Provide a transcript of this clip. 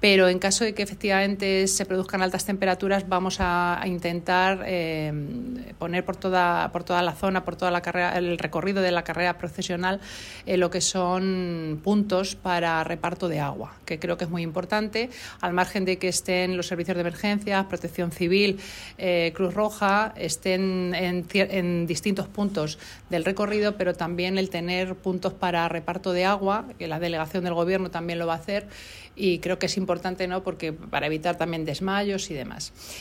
pero en caso de que efectivamente se produzcan altas temperaturas vamos a intentar poner por toda la zona, por toda la carrera, el recorrido de la carrera procesional, lo que son puntos para reparto de agua, que creo que es muy importante, al margen de que estén los servicios de emergencias, Protección Civil, Cruz Roja, estén en distintos puntos del recorrido, pero también el tener puntos para reparto de agua, que la delegación del Gobierno también lo va a hacer, y creo que es importante, ¿no?, porque para evitar también desmayos y demás.